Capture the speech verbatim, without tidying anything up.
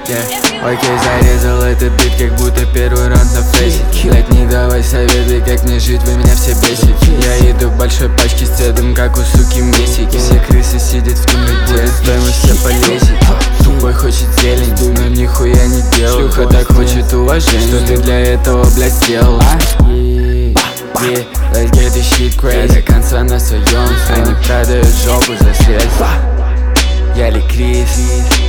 yeah. Окей, зарезал этот бит, как будто первый раунд на фейсе. Блять, не давай советы, как мне жить, вы меня все бесите. Я иду в большой пачке с цедом, как у суки месики. Все крысы сидят в темноте, стоимость все полезет. Тупой хочет зелень, но нихуя не делал. Шлюха так хочет уважения, что ты для этого, блять, сделал. Yeah, let's get this shit crazy. До конца на своем, они продают жопу за средства. Я ли Крис,